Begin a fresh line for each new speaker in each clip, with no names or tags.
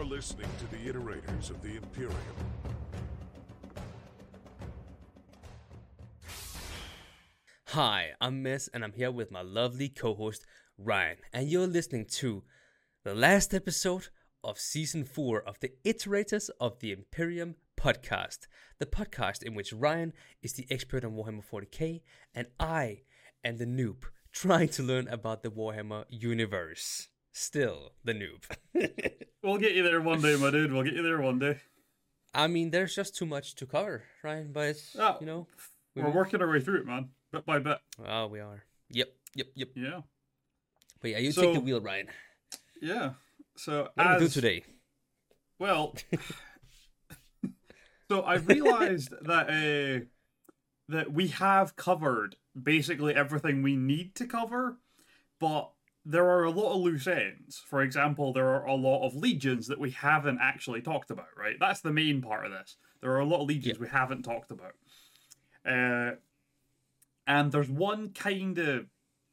You're listening to the iterators of the Imperium.
Hi, I'm Miss, and I'm here with my lovely co-host Ryan, and you're listening to the last episode of Season 4 of the Iterators of the Imperium podcast, the podcast in which Ryan is the expert on Warhammer 40k, and I am the noob trying to learn about the Warhammer universe. Still the noob.
We'll get you there one day, my dude. We'll get you there one day.
I mean, there's just too much to cover, Ryan, but it's,
we're working our way through it, man. Bit by bit.
Oh, we are. Yep.
Yeah.
But yeah, you take the wheel, Ryan.
Yeah. So
what do we do today?
Well, so I realized that we have covered basically everything we need to cover, but there are a lot of loose ends. For example, there are a lot of legions that we haven't actually talked about, right? That's the main part of this. There are a lot of legions we haven't talked about. And there's one kind of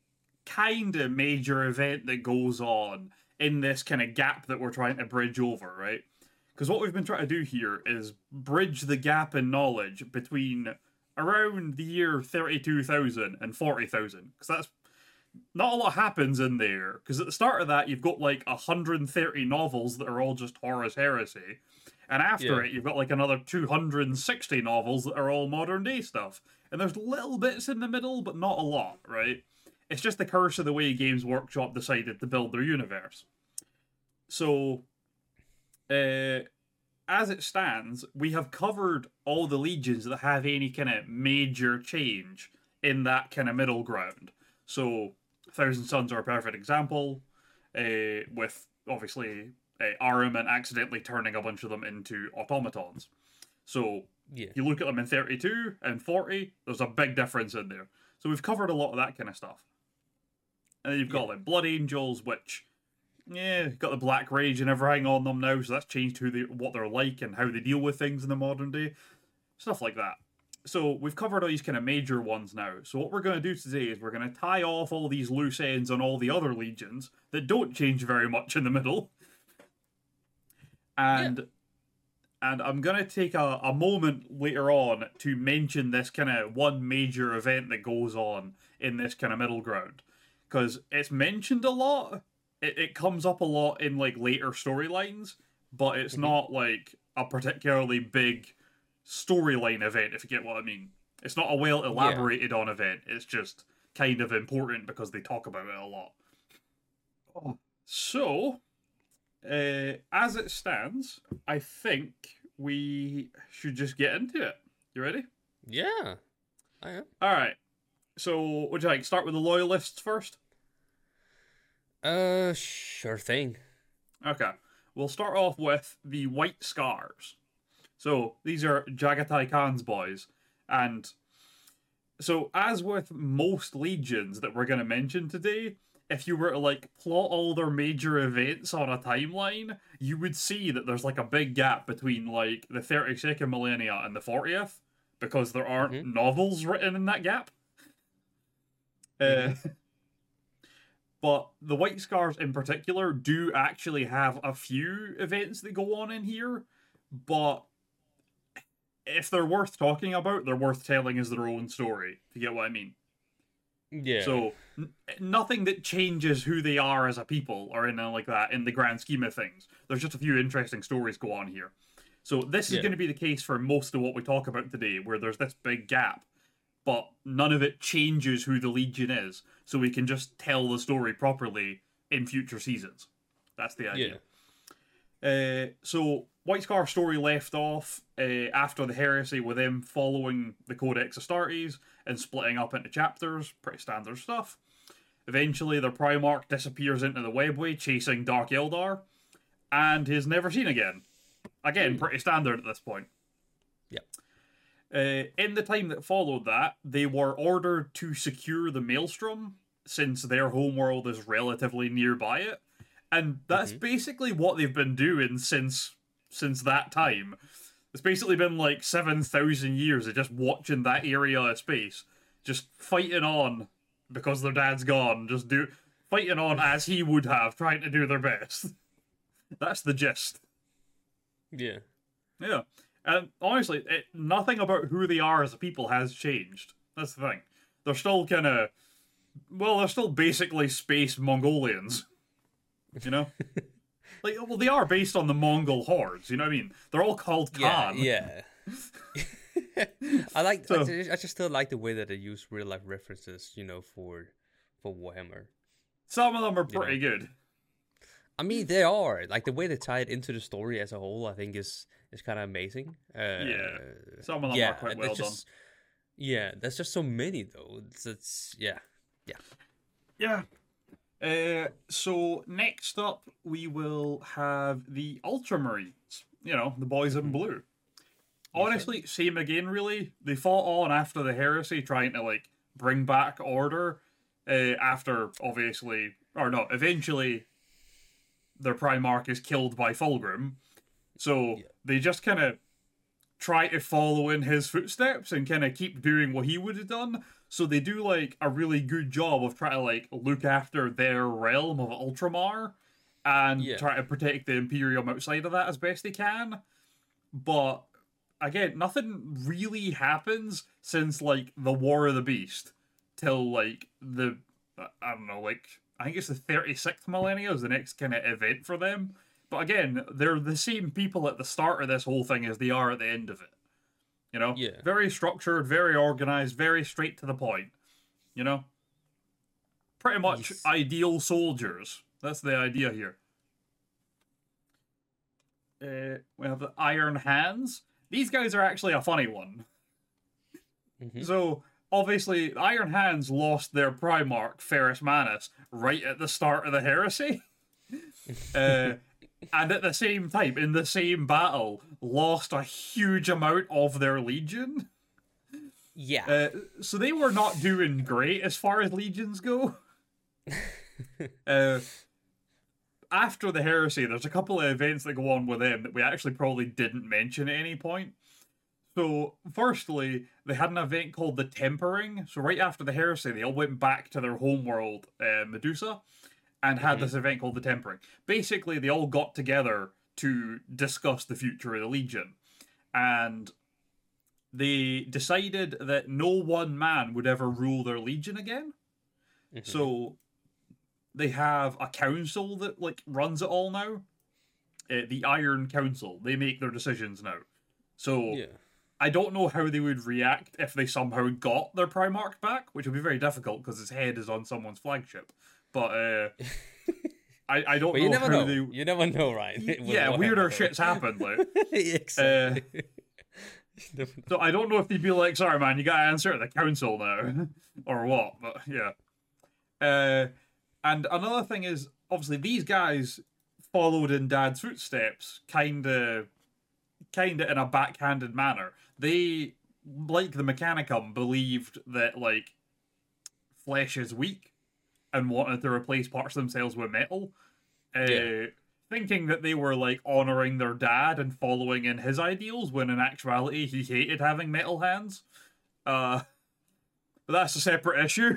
major event that goes on in this kind of gap that we're trying to bridge over, right? Because what we've been trying to do here is bridge the gap in knowledge between around the year 32,000 and 40,000. Because that's not a lot happens in there, because at the start of that you've got like 130 novels that are all just Horus Heresy, and after it you've got like another 260 novels that are all modern day stuff, and there's little bits in the middle but not a lot, right? It's just the curse of the way Games Workshop decided to build their universe. So as it stands, we have covered all the legions that have any kind of major change in that kind of middle ground. So Thousand Sons are a perfect example, with obviously Ahriman accidentally turning a bunch of them into automatons. So you look at them in 32 and 40, there's a big difference in there. So we've covered a lot of that kind of stuff. And then you've got like Blood Angels, which, got the Black Rage and everything on them now, so that's changed what they're like and how they deal with things in the modern day. Stuff like that. So we've covered all these kind of major ones now. So what we're going to do today is we're going to tie off all these loose ends on all the other legions that don't change very much in the middle. And I'm going to take a moment later on to mention this kind of one major event that goes on in this kind of middle ground. Because it's mentioned a lot. It comes up a lot in like later storylines, but it's not like a particularly big storyline event, if you get what I mean. It's not a well elaborated on event. It's just kind of important because they talk about it a lot. So, as it stands, I think we should just get into it. You ready?
Yeah, I am.
Alright. So, would you like start with the loyalists first?
Sure thing.
Okay. We'll start off with the White Scars. So, these are Jaghatai Khan's boys. And so, as with most legions that we're going to mention today, if you were to, like, plot all their major events on a timeline, you would see that there's, like, a big gap between, like, the 32nd millennia and the 40th, because there aren't novels written in that gap. But the White Scars in particular do actually have a few events that go on in here, but if they're worth talking about, they're worth telling as their own story, if you get what I mean.
Yeah.
So, nothing that changes who they are as a people or anything like that in the grand scheme of things. There's just a few interesting stories go on here. So this is going to be the case for most of what we talk about today, where there's this big gap, but none of it changes who the Legion is, so we can just tell the story properly in future seasons. That's the idea. So, White Scar story left off after the Heresy, with them following the Codex Astartes and splitting up into chapters. Pretty standard stuff. Eventually, their Primarch disappears into the Webway, chasing Dark Eldar, and is never seen again. Again, pretty standard at this point.
Yep.
In the time that followed that, they were ordered to secure the Maelstrom, since their homeworld is relatively nearby it. And that's basically what they've been doing since that time. It's basically been like 7,000 years of just watching that area of space, just fighting on because their dad's gone, fighting on as he would have, trying to do their best. That's the gist.
Yeah.
Yeah. And honestly, nothing about who they are as a people has changed. That's the thing. They're still kind of, well, they're still basically space Mongolians. You know? Like, well, they are based on the Mongol hordes, you know what I mean? They're all called Khan.
Yeah. I
So-
just still like the way that they use real life references, for Warhammer.
Some of them are pretty good.
I mean, they are like the way they tie it into the story as a whole. I think is kind of amazing.
Yeah. Some of them are quite well done.
Yeah, there's just so many though. Yeah.
Yeah. So next up, we will have the Ultramarines. You know, the boys in blue. Honestly, same again, really. They fought on after the heresy, trying to, like, bring back order after, obviously, or no, eventually their Primarch is killed by Fulgrim. So they just kind of try to follow in his footsteps and kind of keep doing what he would have done. So they do, like, a really good job of trying to, like, look after their realm of Ultramar and try to protect the Imperium outside of that as best they can. But again, nothing really happens since, like, the War of the Beast till, like, I don't know, like, I think it's the 36th millennia is the next kind of event for them. But again, they're the same people at the start of this whole thing as they are at the end of it. You know?
Yeah.
Very structured, very organized, very straight to the point. You know? Pretty much ideal soldiers. That's the idea here. We have the Iron Hands. These guys are actually a funny one.
Mm-hmm.
So, obviously, Iron Hands lost their Primarch, Ferrus Manus, right at the start of the heresy. And at the same time, in the same battle, lost a huge amount of their legion.
Yeah.
So they were not doing great as far as legions go. After the heresy, there's a couple of events that go on with them that we actually probably didn't mention at any point. So, firstly, they had an event called the Tempering. So right after the heresy, they all went back to their homeworld, Medusa, and had this event called the Tempering. Basically, they all got together to discuss the future of the Legion. And they decided that no one man would ever rule their Legion again. So they have a council that, like, runs it all now. The Iron Council. They make their decisions now. So I don't know how they would react if they somehow got their Primarch back, which would be very difficult because his head is on someone's flagship. But I don't know how they...
You never know, right?
Yeah, weirder shit's happened, like.
Exactly.
So I don't know if they'd be like, sorry man, you gotta answer at the council now. Or what, but yeah. And another thing is, obviously, these guys followed in Dad's footsteps, kinda in a backhanded manner. They, like the Mechanicum, believed that, like, flesh is weak and wanted to replace parts of themselves with metal. Thinking that they were, like, honouring their dad and following in his ideals, when in actuality he hated having metal hands. But that's a separate issue.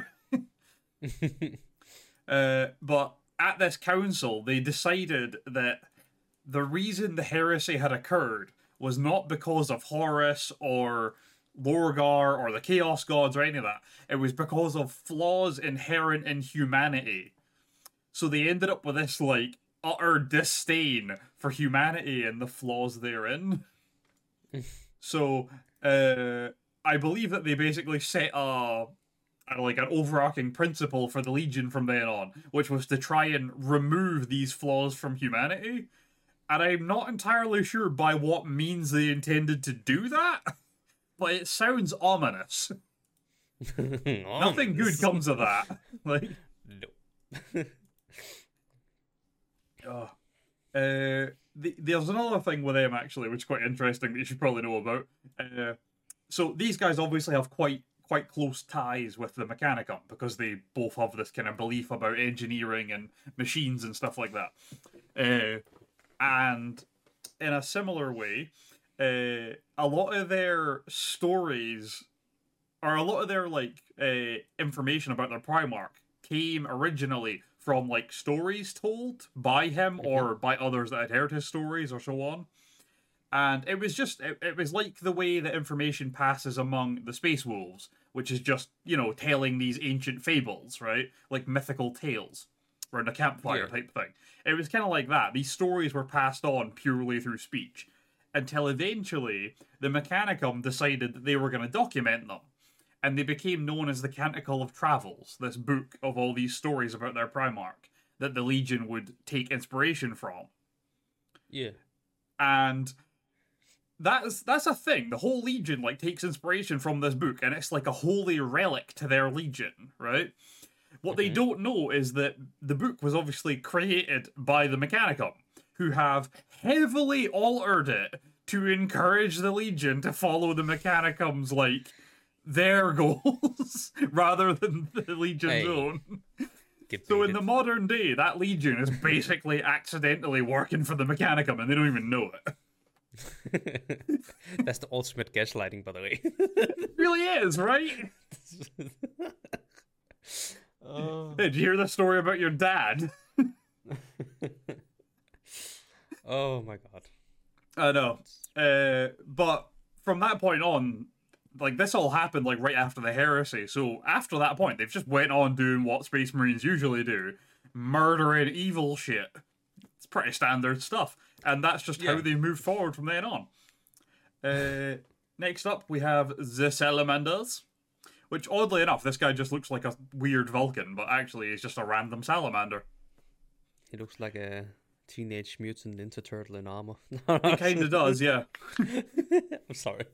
But at this council, they decided that the reason the heresy had occurred was not because of Horus or Lorgar or the Chaos Gods or any of that. It was because of flaws inherent in humanity. So they ended up with this, like, utter disdain for humanity and the flaws therein. So, I believe that they basically set an overarching principle for the Legion from then on, which was to try and remove these flaws from humanity. And I'm not entirely sure by what means they intended to do that, but it sounds ominous. Nothing good comes of that. Like,
no.
There's another thing with them, actually, which is quite interesting that you should probably know about. So these guys obviously have quite close ties with the Mechanicum, because they both have this kind of belief about engineering and machines and stuff like that. And in a similar way, a lot of their stories, or a lot of their, like, information about their Primarch came originally from, like, stories told by him or by others that had heard his stories or so on. And it was just, it was like the way that information passes among the Space Wolves, which is just, telling these ancient fables, right? Like mythical tales, around a campfire type thing. It was kind of like that. These stories were passed on purely through speech, until eventually the Mechanicum decided that they were going to document them. And they became known as the Canticle of Travels, this book of all these stories about their Primarch that the Legion would take inspiration from.
Yeah.
And that's a thing. The whole Legion takes inspiration from this book, and it's like a holy relic to their Legion, right? What they don't know is that the book was obviously created by the Mechanicum, who have heavily altered it to encourage the Legion to follow the Mechanicum's, their goals, rather than the Legion's own. So in the modern day, that Legion is basically accidentally working for the Mechanicum, and they don't even know it.
That's the ultimate gaslighting, by the way.
It really is, right? Hey, did you hear the story about your dad?
Oh my god.
I know. But from that point on, this all happened right after the heresy. So after that point, they've just went on doing what Space Marines usually do, murdering evil shit. It's pretty standard stuff, and that's just how they move forward from then on. Next up, we have the Salamanders, which oddly enough, this guy just looks like a weird Vulcan, but actually he's just a random salamander.
He looks like a Teenage Mutant Ninja Turtle in armor.
He kind of does, yeah.
I'm sorry.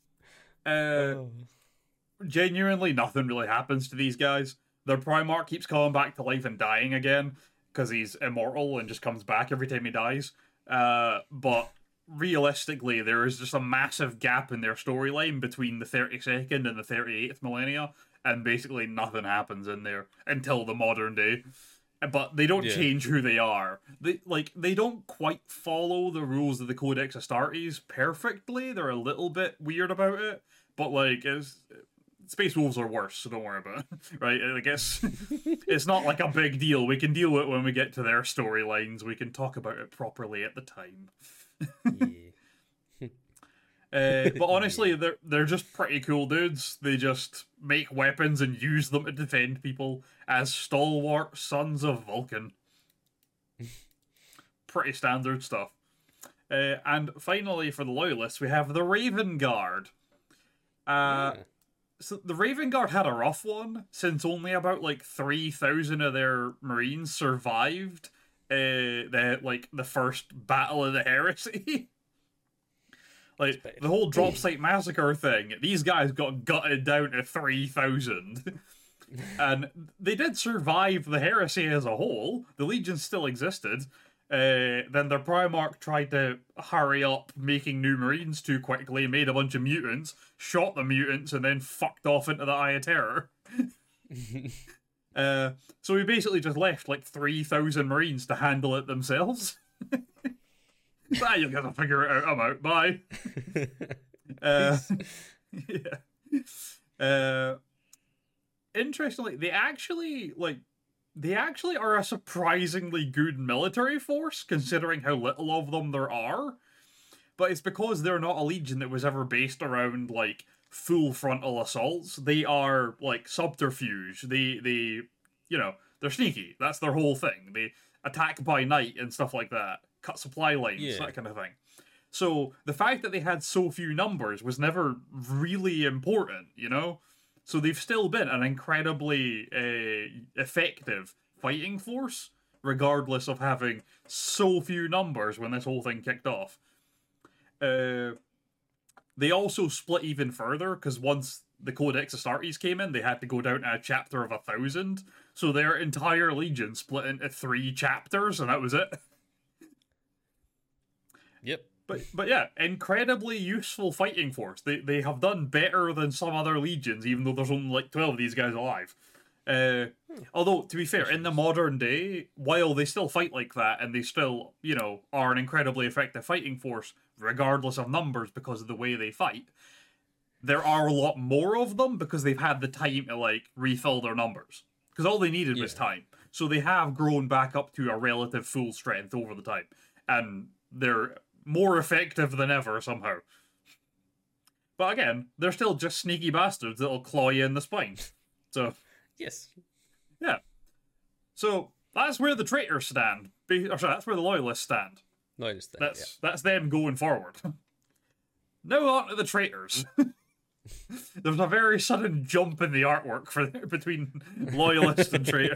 Genuinely, nothing really happens to these guys. Their Primarch keeps coming back to life and dying again, because he's immortal and just comes back every time he dies. But realistically, there is just a massive gap in their storyline between the 32nd and the 38th millennia, and basically nothing happens in there until the modern day. But they don't change who they are. They don't quite follow the rules of the Codex Astartes perfectly. They're a little bit weird about it, but Space Wolves are worse, so don't worry about it. Right? I guess it's not a big deal. We can deal with it when we get to their storylines. We can talk about it properly at the time. But honestly, they're just pretty cool dudes. They just make weapons and use them to defend people as stalwart sons of Vulcan. Pretty standard stuff. And finally, for the loyalists, we have the Raven Guard. So the Raven Guard had a rough one, since only about 3,000 of their Marines survived the first Battle of the Heresy. The whole drop site massacre thing, these guys got gutted down to 3,000. And they did survive the heresy as a whole. The Legion still existed. Then their Primarch tried to hurry up making new Marines too quickly, made a bunch of mutants, shot the mutants, and then fucked off into the Eye of Terror. So we basically just left 3,000 Marines to handle it themselves. You gotta figure it out. I'm out. Bye. Interestingly, they actually are a surprisingly good military force, considering how little of them there are. But it's because they're not a legion that was ever based around full frontal assaults. They are subterfuge. They're sneaky. That's their whole thing. They attack by night and stuff like that. Cut supply lines, that kind of thing. So the fact that they had so few numbers was never really important, So they've still been an incredibly effective fighting force, regardless of having so few numbers when this whole thing kicked off. They also split even further, because once the Codex Astartes came in, they had to go down to a chapter of 1,000. So their entire legion split into 3 chapters, and that was it.
Yep.
But yeah, incredibly useful fighting force. They have done better than some other legions, even though there's only 12 of these guys alive. Although, to be fair, in the modern day, while they still fight like that, and they still, are an incredibly effective fighting force, regardless of numbers because of the way they fight, there are a lot more of them because they've had the time to, refill their numbers. Because all they needed was time. So they have grown back up to a relative full strength over the time. And they're more effective than ever somehow. But again, they're still just sneaky bastards that'll claw you in the spine. So,
Yes.
yeah. So, that's where the traitors stand. That's where the loyalists stand.
No, I understand.
That's them going forward. Now on to the traitors. There's a very sudden jump in the artwork between loyalist and traitor.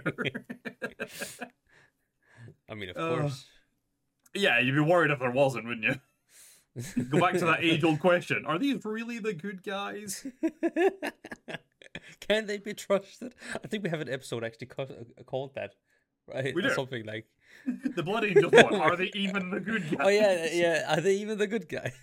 I mean, of course.
Yeah, you'd be worried if there wasn't, wouldn't you? Go back to that age-old question: are these really the good guys?
Can they be trusted? I think we have an episode actually called that, right?
We do.
Or something like
The Blood Angels one. Are they even the good guys?
Oh yeah. Are they even the good guys?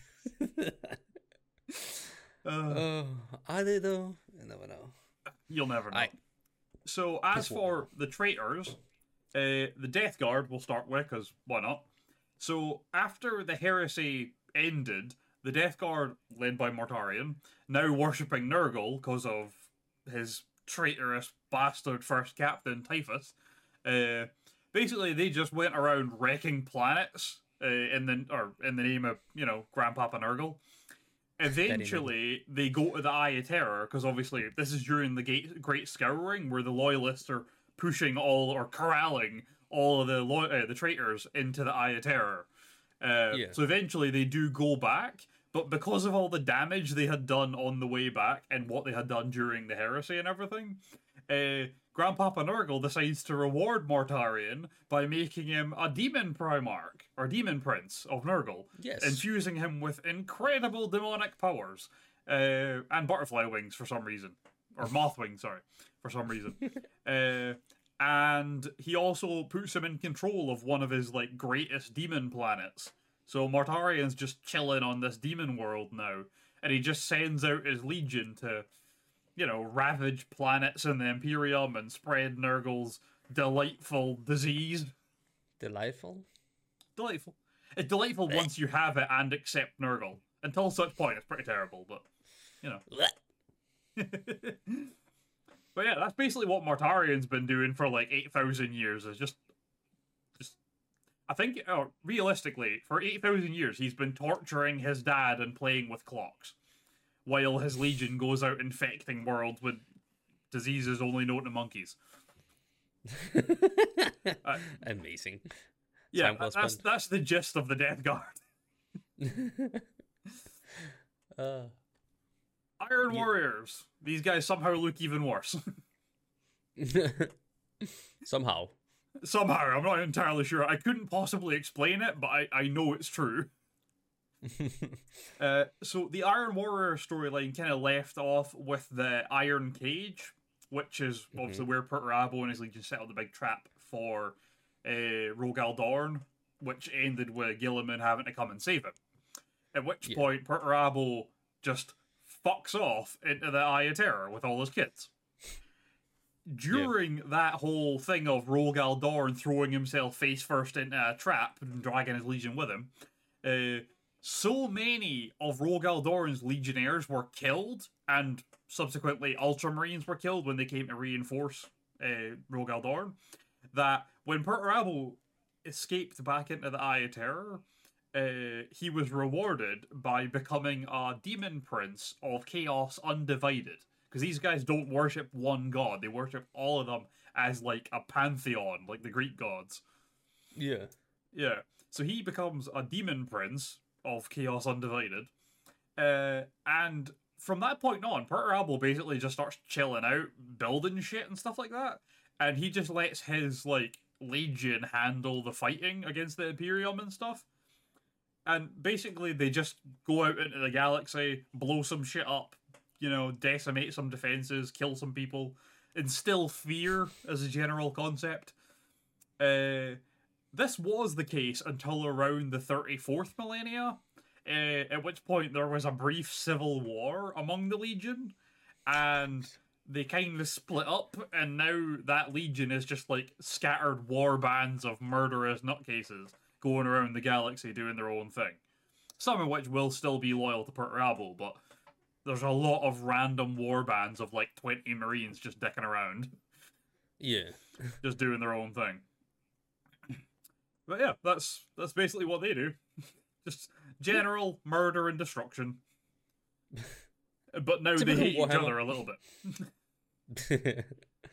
Are they though? You never know.
You'll never know. So as for the traitors, the Death Guard we'll start with, because why not? So after the heresy ended, the Death Guard, led by Mortarion, now worshipping Nurgle because of his traitorous bastard first captain Typhus, basically they just went around wrecking planets in the name of, Grandpapa Nurgle. Eventually, they go to the Eye of Terror, because obviously this is during the Great Scouring, where the Loyalists are pushing corralling all of the traitors into the Eye of Terror. So eventually they do go back, but because of all the damage they had done on the way back, and what they had done during the heresy and everything, Grandpapa Nurgle decides to reward Mortarion by making him a demon primarch, or demon prince of Nurgle, infusing him with incredible demonic powers, and butterfly wings for some reason, or moth wings, sorry, for some reason. And he also puts him in control of one of his greatest demon planets. So Mortarion's just chilling on this demon world now, and he just sends out his legion to, ravage planets in the Imperium and spread Nurgle's delightful disease.
Delightful?
Delightful. It's delightful once you have it and accept Nurgle. Until such point, it's pretty terrible, but, But yeah, that's basically what Mortarion's been doing for 8,000 years, is just I think, realistically, for 8,000 years, he's been torturing his dad and playing with clocks, while his legion goes out infecting worlds with diseases only known to monkeys.
Amazing.
Yeah, that's the gist of the Death Guard. Iron Warriors. These guys somehow look even worse.
Somehow,
I'm not entirely sure. I couldn't possibly explain it, but I know it's true. So the Iron Warrior storyline kind of left off with the Iron Cage, which is obviously where Perturabo and his legion set up the big trap for Rogal Dorn, which ended with Guilliman having to come and save him. At which point Perturabo just fucks off into the Eye of Terror with all his kids. During that whole thing of Rogal Dorn throwing himself face first into a trap and dragging his legion with him, so many of Rogal Dorn's legionnaires were killed, and subsequently Ultramarines were killed when they came to reinforce Rogal Dorn, that when Perturabo escaped back into the Eye of Terror, he was rewarded by becoming a demon prince of Chaos Undivided. Because these guys don't worship one god, they worship all of them as a pantheon, like the Greek gods.
Yeah.
Yeah. So he becomes a demon prince of Chaos Undivided. And from that point on, Perturabo basically just starts chilling out, building shit and stuff like that. And he just lets his, legion handle the fighting against the Imperium and stuff. And basically they just go out into the galaxy, blow some shit up, decimate some defenses, kill some people, instill fear as a general concept. This was the case until around the 34th millennia, at which point there was a brief civil war among the Legion, and they kind of split up, and now that Legion is just scattered war bands of murderous nutcases going around the galaxy doing their own thing. Some of which will still be loyal to Perturabo, but there's a lot of random war bands of 20 Marines just dicking around.
Yeah.
Just doing their own thing. But yeah, that's basically what they do. Just general murder and destruction. But now they
Typical
hate each
Warhammer.
other a little bit.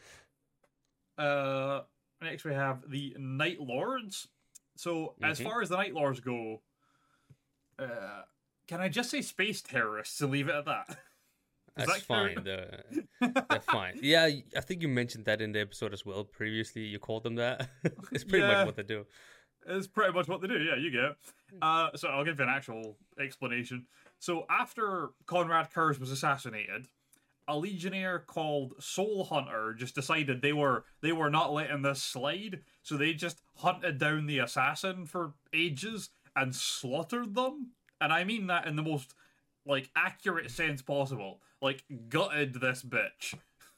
Next we have the Night Lords. So, as far as the Night Lords go, can I just say space terrorists and leave it at that?
That's fine. They're fine. Yeah, I think you mentioned that in the episode as well. Previously, you called them that. It's pretty much what they do.
It's pretty much what they do, yeah, you get it. So I'll give you an actual explanation. So after Conrad Kurz was assassinated, a legionnaire called Soul Hunter just decided they were not letting this slide, so they just hunted down the assassin for ages and slaughtered them. And I mean that in the most, like, accurate sense possible. Like, gutted this bitch.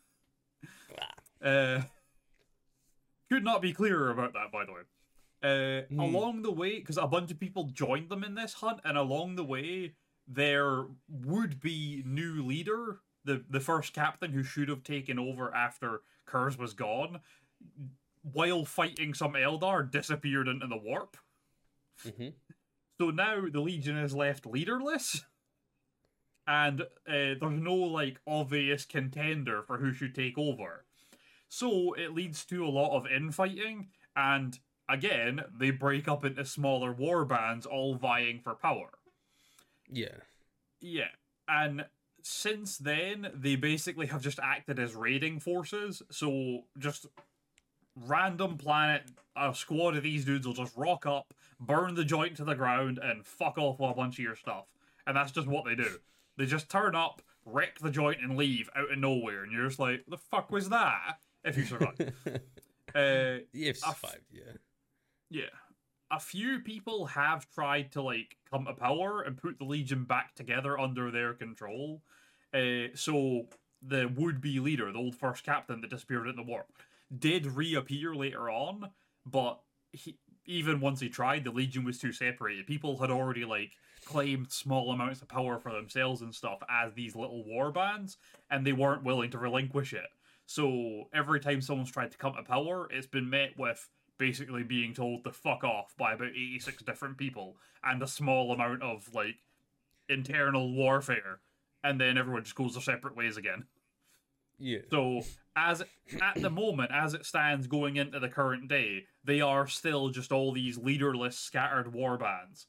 Could not be clearer about that, by the way. Along the way, because a bunch of people joined them in this hunt, and along the way, their would-be new leader, the first captain who should have taken over after Kurz was gone, while fighting some Eldar, disappeared into the warp. So now the Legion is left leaderless, and there's no, like, obvious contender for who should take over. So it leads to a lot of infighting, and again, they break up into smaller war bands, all vying for power.
Yeah.
Yeah, and since then, they basically have just acted as raiding forces, so just random planet, a squad of these dudes will just rock up, burn the joint to the ground, and fuck off with a bunch of your stuff. And that's just what they do. They just turn up, wreck the joint, and leave out of nowhere, and you're just like, the fuck was that? If you survive.
If you survived, yeah.
Yeah. A few people have tried to, like, come to power and put the Legion back together under their control. So the would-be leader, the old first captain that disappeared in the war, did reappear later on, but even once he tried, the Legion was too separated. People had already, like, claimed small amounts of power for themselves and stuff as these little war bands, and they weren't willing to relinquish it. So every time someone's tried to come to power, it's been met with basically being told to fuck off by about 86 different people and a small amount of, like, internal warfare, and then everyone just goes their separate ways again.
Yeah.
So, at the moment, as it stands going into the current day, they are still just all these leaderless, scattered war bands.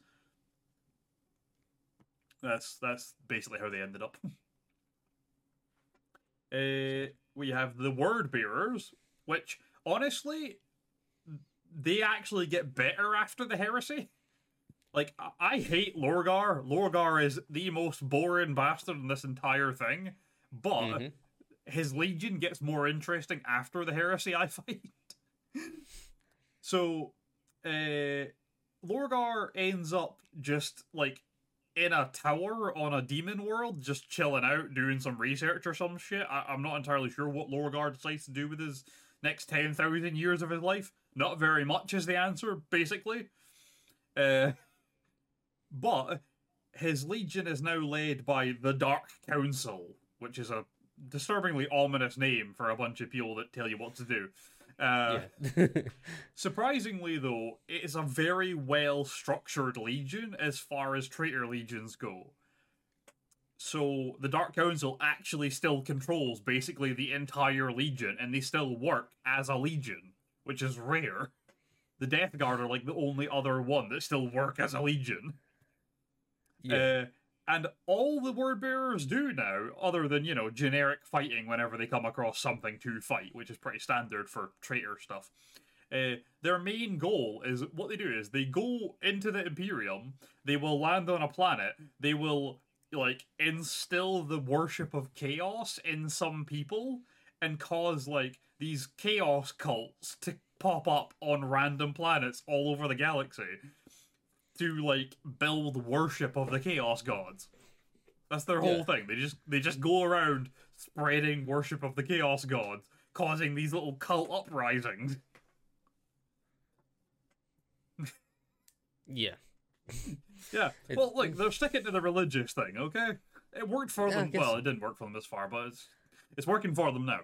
That's basically how they ended up. We have the Word Bearers, which, honestly, they actually get better after the heresy. Like, I hate Lorgar. Lorgar is the most boring bastard in this entire thing, but his Legion gets more interesting after the heresy, I find. So, Lorgar ends up just, like, in a tower on a demon world, just chilling out, doing some research or some shit. I'm not entirely sure what Lorgar decides to do with his next 10,000 years of his life. Not very much is the answer, basically. But his Legion is now led by the Dark Council, which is a disturbingly ominous name for a bunch of people that tell you what to do. Surprisingly, though, it is a very well-structured legion as far as traitor legions go. So the Dark Council actually still controls basically the entire legion, and they still work as a legion, which is rare. The Death Guard are like the only other one that still work as a legion.
Yeah.
And all the Word Bearers do now, other than, you know, generic fighting whenever they come across something to fight, which is pretty standard for traitor stuff. Their main goal is, what they do is, they go into the Imperium, they will land on a planet, they will, like, instill the worship of chaos in some people, and cause, like, these chaos cults to pop up on random planets all over the galaxy to, like, build worship of the chaos gods. That's their whole thing. They just go around spreading worship of the chaos gods, causing these little cult uprisings.
Yeah.
Yeah. Well, look, they're sticking to the religious thing, okay? It worked for them. Well, it didn't work for them this far, but it's working for them now.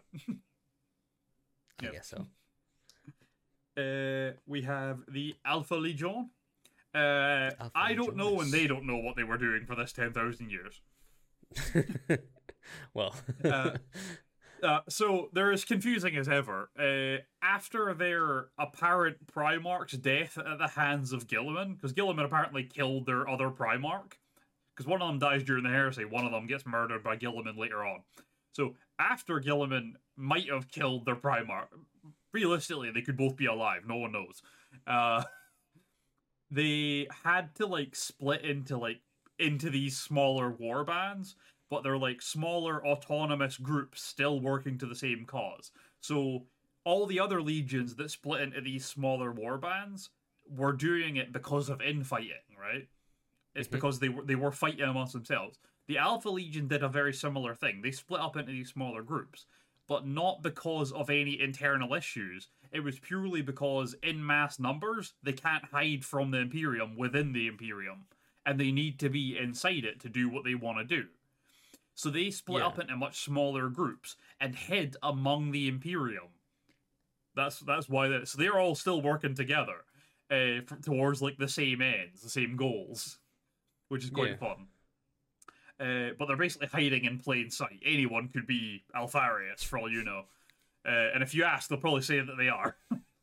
I guess so.
We have the Alpha Legion. I don't know, and they don't know what they were doing for this 10,000 years.
Well,
so they're as confusing as ever. After their apparent Primarch's death at the hands of Guilliman, because Guilliman apparently killed their other Primarch, because one of them dies during the heresy, one of them gets murdered by Guilliman later on. So after Guilliman might have killed their Primarch, realistically they could both be alive. No one knows. They had to like split into these smaller war bands, but they're like smaller autonomous groups still working to the same cause. So all the other legions that split into these smaller war bands were doing it because of infighting, right? It's because they were fighting amongst themselves. The Alpha Legion did a very similar thing. They split up into these smaller groups, but not because of any internal issues. It was purely because in mass numbers, they can't hide from the Imperium within the Imperium, and they need to be inside it to do what they want to do. So they split up into much smaller groups and hid among the Imperium. That's why so they're all still working together towards like the same ends, the same goals, which is quite fun. But they're basically hiding in plain sight. Anyone could be Alpharius, for all you know. And if you ask, they'll probably say that they are.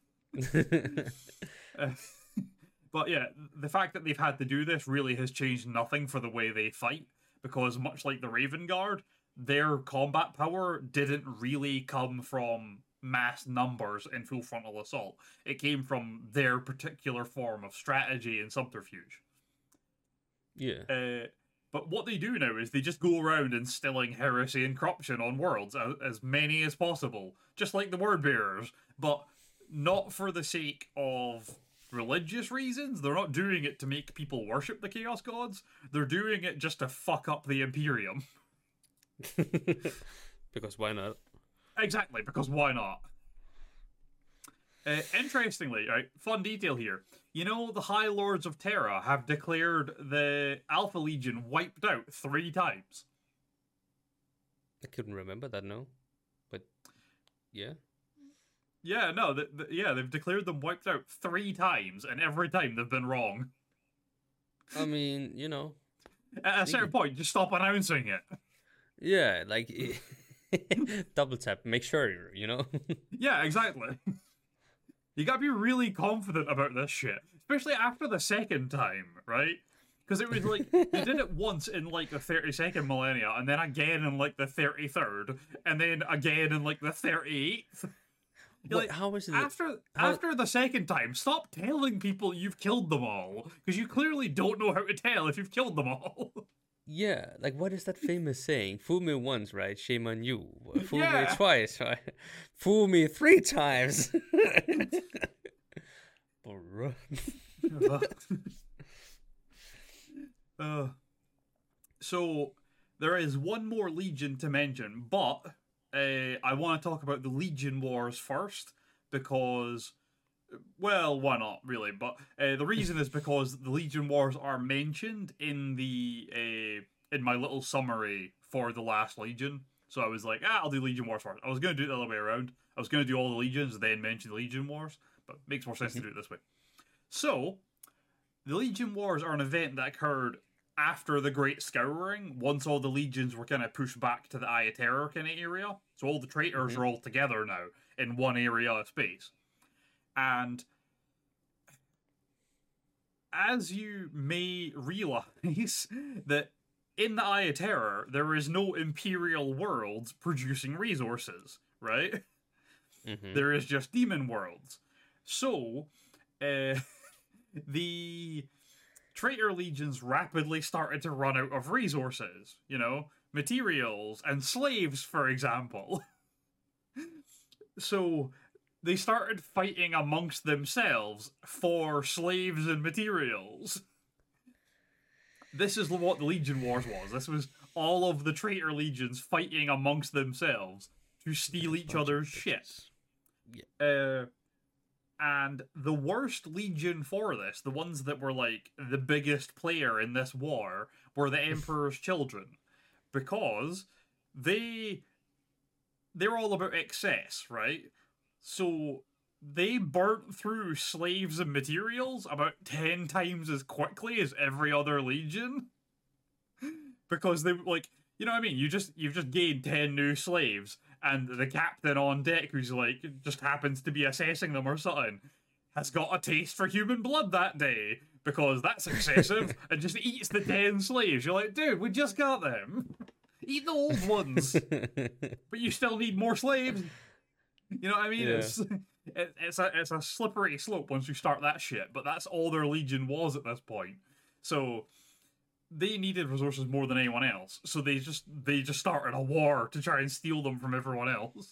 But yeah, the fact that they've had to do this really has changed nothing for the way they fight, because much like the Raven Guard, their combat power didn't really come from mass numbers in full frontal assault. It came from their particular form of strategy and subterfuge.
Yeah.
But what they do now is they just go around instilling heresy and corruption on worlds, as many as possible, just like the Word Bearers, but not for the sake of religious reasons. They're not doing it to make people worship the Chaos Gods. They're doing it just to fuck up the Imperium.
Because why not?
Exactly, because why not? Interestingly, right, fun detail here. You know, the High Lords of Terra have declared the Alpha Legion wiped out 3 times.
I couldn't remember that, no. But, yeah.
Yeah, no, they've declared them wiped out 3 times, and every time they've been wrong.
I mean, you know.
At a certain point, just stop announcing it.
Yeah, like, double tap, make sure, you know?
Yeah, exactly. You gotta be really confident about this shit. Especially after the second time, right? Because it was like, they did it once in like the 32nd millennia, and then again in like the 33rd, and then again in like the 38th.
Like, how is it?
After the second time, stop telling people you've killed them all, because you clearly don't know how to tell if you've killed them all.
Yeah, like what is that famous saying? Fool me once, right? Shame on you. Fool me
Yeah.
twice, right? Fool me 3 times.
So there is one more Legion to mention, but I want to talk about the Legion Wars first, because, well, why not, really? But the reason is because the Legion Wars are mentioned in the in my little summary for the last Legion. So I was like, I'll do Legion Wars first. I was going to do it the other way around. I was going to do all the Legions, then mention the Legion Wars, but it makes more sense to do it this way. So, the Legion Wars are an event that occurred after the Great Scouring, once all the legions were kind of pushed back to the Eye of Terror kind of area. So all the traitors are all together now in one area of space. And as you may realize, that in the Eye of Terror, there is no Imperial worlds producing resources, right? There is just demon worlds. So, the traitor legions rapidly started to run out of resources, you know, materials and slaves, for example. So they started fighting amongst themselves for slaves and materials. This is what the Legion Wars was. This was all of the traitor legions fighting amongst themselves to steal each other's shit.
Yeah.
And the worst legion for this, the ones that were like the biggest player in this war, were the Emperor's Children, because they're all about excess, right? So they burnt through slaves and materials about 10 times as quickly as every other legion. Because they, like, you know what I mean? You've just gained 10 new slaves, and the captain on deck, who's like, just happens to be assessing them or something, has got a taste for human blood that day, because that's excessive, and just eats the 10 slaves. You're like, dude, we just got them. Eat the old ones. But you still need more slaves. You know what I mean?
Yeah.
It's a slippery slope once you start that shit, but that's all their legion was at this point. So they needed resources more than anyone else. So they just started a war to try and steal them from everyone else.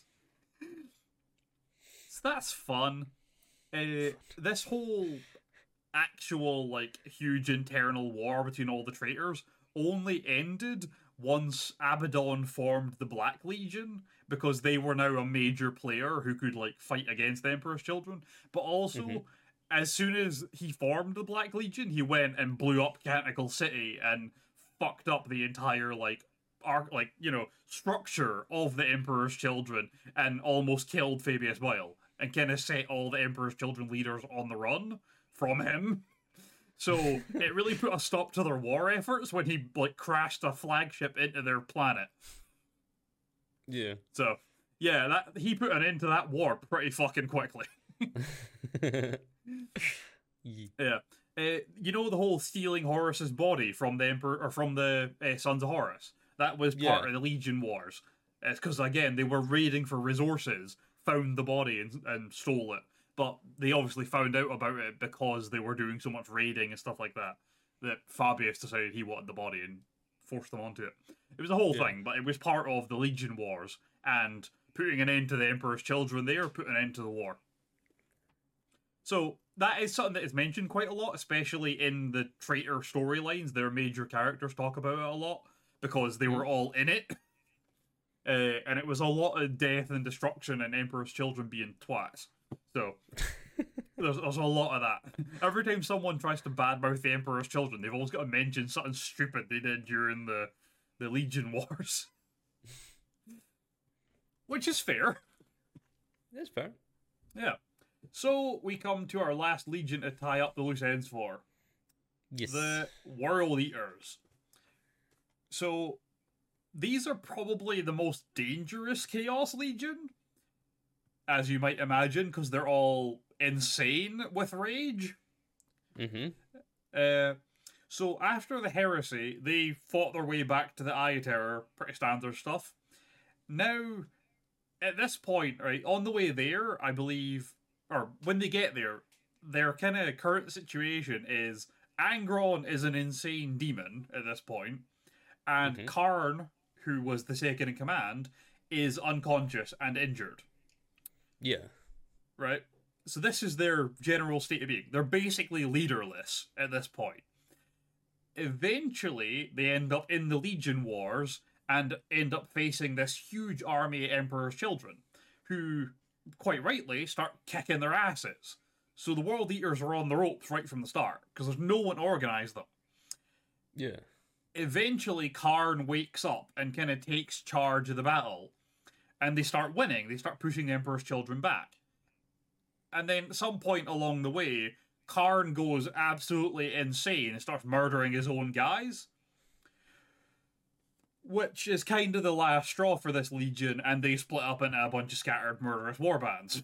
So that's fun. This whole actual, like, huge internal war between all the traitors only ended once Abaddon formed the Black Legion, because they were now a major player who could, like, fight against the Emperor's Children. But also, as soon as he formed the Black Legion, he went and blew up Canticle City and fucked up the entire, like, structure of the Emperor's Children, and almost killed Fabius Bile, and kind of set all the Emperor's Children leaders on the run from him. So it really put a stop to their war efforts when he, like, crashed a flagship into their planet.
Yeah.
So, yeah, that he put an end to that war pretty fucking quickly. Yeah. You know the whole stealing Horus's body from the Emperor, or from the Sons of Horus? That was part of the Legion Wars. It's because, again, they were raiding for resources, found the body and stole it. But they obviously found out about it because they were doing so much raiding and stuff like that, that Fabius decided he wanted the body and forced them onto it. It was a whole thing, but it was part of the Legion Wars, and putting an end to the Emperor's Children there put an end to the war. So that is something that is mentioned quite a lot, especially in the traitor storylines. Their major characters talk about it a lot, because they were all in it. And it was a lot of death and destruction and Emperor's Children being twats. So there's a lot of that. Every time someone tries to badmouth the Emperor's Children, they've always got to mention something stupid they did during the Legion Wars. Which is fair.
That's fair.
Yeah. So we come to our last Legion to tie up the loose ends for.
Yes.
The World Eaters. So these are probably the most dangerous Chaos Legion, as you might imagine, because they're all insane with rage. So after the Heresy, they fought their way back to the Eye Terror, pretty standard stuff. Now, at this point, right, on the way there, I believe, or when they get there, their kind of current situation is Angron is an insane demon at this point, and Karn, who was the second in command, is unconscious and injured.
Yeah.
Right? So this is their general state of being. They're basically leaderless at this point. Eventually, they end up in the Legion Wars and end up facing this huge army of Emperor's Children, who, quite rightly, start kicking their asses. So the World Eaters are on the ropes right from the start, because there's no one to organise them.
Yeah.
Eventually, Karn wakes up and kind of takes charge of the battle, and they start winning. They start pushing the Emperor's Children back. And then at some point along the way, Karn goes absolutely insane and starts murdering his own guys. Which is kind of the last straw for this legion, and they split up into a bunch of scattered murderous warbands.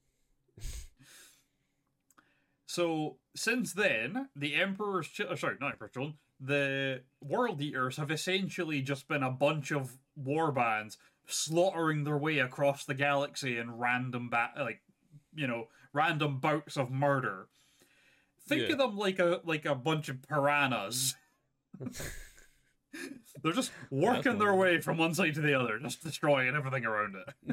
So, since then, the Emperor's Children, the World Eaters have essentially just been a bunch of warbands slaughtering their way across the galaxy in random random bouts of murder. Think of them like a bunch of piranhas. They're just working their way from one side to the other, just destroying everything around it.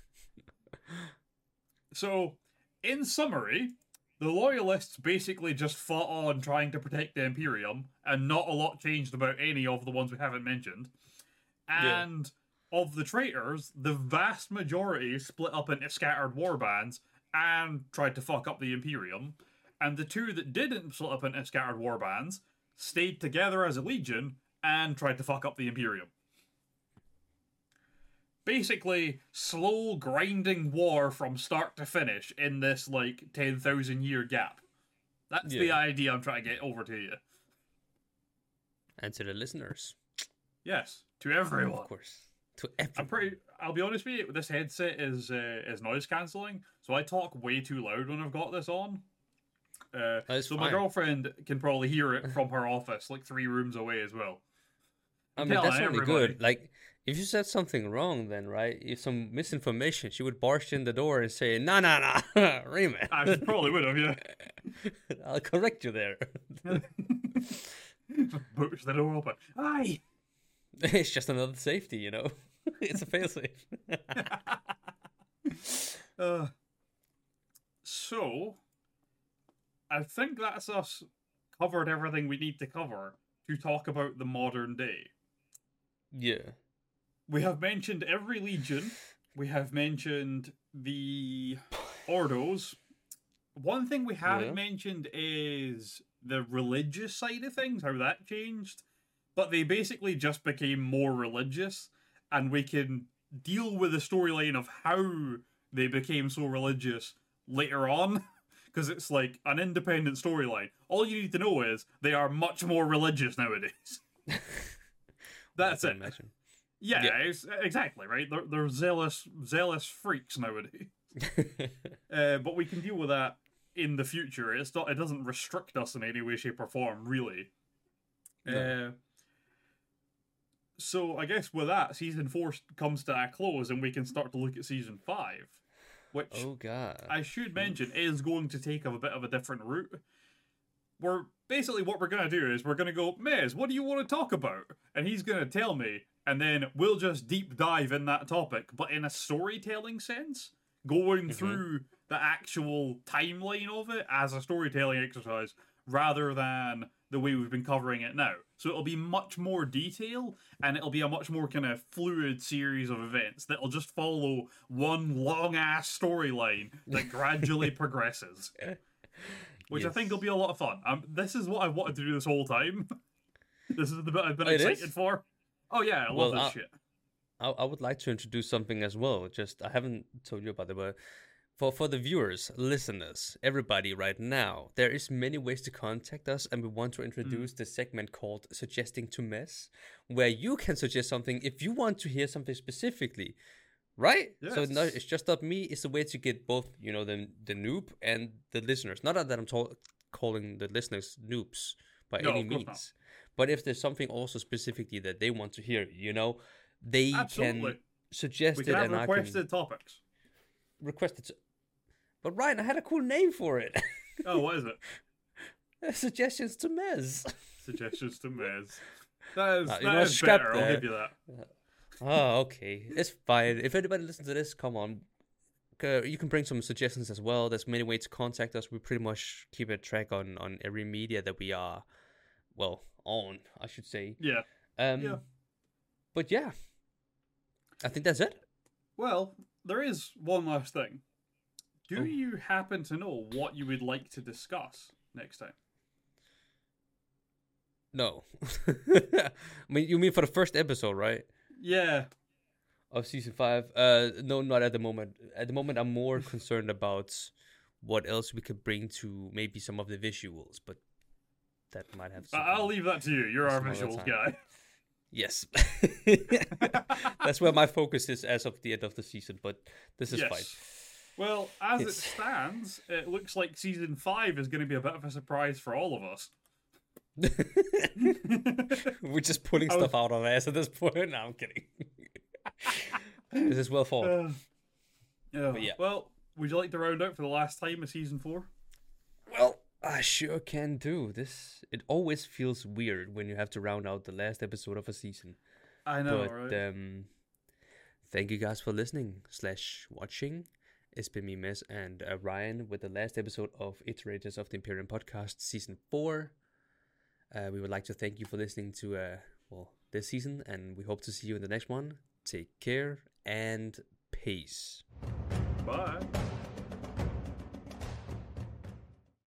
So, in summary, the Loyalists basically just fought on trying to protect the Imperium, and not a lot changed about any of the ones we haven't mentioned. And of the traitors, the vast majority split up into scattered warbands and tried to fuck up the Imperium. And the two that didn't split up into scattered warbands stayed together as a legion and tried to fuck up the Imperium. basically slow grinding war from start to finish in this like 10,000 year gap. That's the idea I'm trying to get over to you.
And to the listeners.
Yes, to everyone.
Of course. To everyone.
I'll be honest with you, this headset is noise cancelling, so I talk way too loud when I've got this on. So
fine.
my girlfriend can probably hear it from her office, like 3 rooms away as well.
I mean, that's only good. Like, if you said something wrong, then, right, if some misinformation, she would barge in the door and say, nah, Raymond.
I probably would have, yeah.
I'll correct you there.
Push the door open. Aye!
It's just another safety, you know? It's a failsafe.
So, I think that's us covered everything we need to cover to talk about the modern day.
Yeah.
We have mentioned every legion. We have mentioned the Ordos. One thing we haven't mentioned is the religious side of things, how that changed. But they basically just became more religious, and we can deal with the storyline of how they became so religious later on, because it's like an independent storyline. All you need to know is they are much more religious nowadays. That's it.
Imagine.
Yeah, it's, exactly, right? They're zealous freaks nowadays. But we can deal with that in the future. It doesn't restrict us in any way, shape, or form, really. No. So I guess with that, season 4 comes to a close, and we can start to look at season 5, which I should mention is going to take a bit of a different route. Basically what we're going to do is we're going to go, Mez, what do you want to talk about? And he's going to tell me, and then we'll just deep dive in that topic, but in a storytelling sense, going through the actual timeline of it as a storytelling exercise, rather than the way we've been covering it now. So it'll be much more detail, and it'll be a much more kind of fluid series of events that'll just follow one long-ass storyline that gradually progresses. Which I think will be a lot of fun. This is what I wanted to do this whole time. This is the bit I've been excited for. Oh yeah, I love this shit.
I would like to introduce something as well. I haven't told you about it, but for the viewers, listeners, everybody right now, there is many ways to contact us, and we want to introduce the segment called Suggesting to Mess, where you can suggest something if you want to hear something specifically, right? Yes. So no, it's just not me. It's a way to get both, the noob and the listeners. Not that I'm calling the listeners noobs by any means, but if there's something also specifically that they want to hear, they can suggest it, and I can
requested topics.
Requested. But Ryan, I had a cool name for it.
Oh, what is it?
Suggestions to Mez.
Suggestions to Mez. That is better. I'll give you that.
Oh, okay. It's fine. If anybody listens to this, come on. You can bring some suggestions as well. There's many ways to contact us. We pretty much keep a track on every media that we are, on, I should say.
Yeah.
But yeah, I think that's it.
Well, there is one last thing. Do you happen to know what you would like to discuss next time?
No. I mean, you mean for the first episode, right?
Yeah.
Of season 5? No, not at the moment. At the moment, I'm more concerned about what else we could bring to maybe some of the visuals, but that might have.
I'll leave that to you. You're our visuals guy.
Yes. That's where my focus is as of the end of the season, but this is fine.
Well, as it stands, it looks like season 5 is going to be a bit of a surprise for all of us.
We're just pulling stuff out of ass at this point. No, I'm kidding. This is well thought.
Yeah. Well, would you like to round out for the last time of season 4?
Well, I sure can do. It always feels weird when you have to round out the last episode of a season.
I know, right?
Thank you guys for listening / watching. It's been me, Mez, and Ryan with the last episode of Iterators of the Imperium podcast, season 4. We would like to thank you for listening to this season, and we hope to see you in the next one. Take care and peace.
Bye.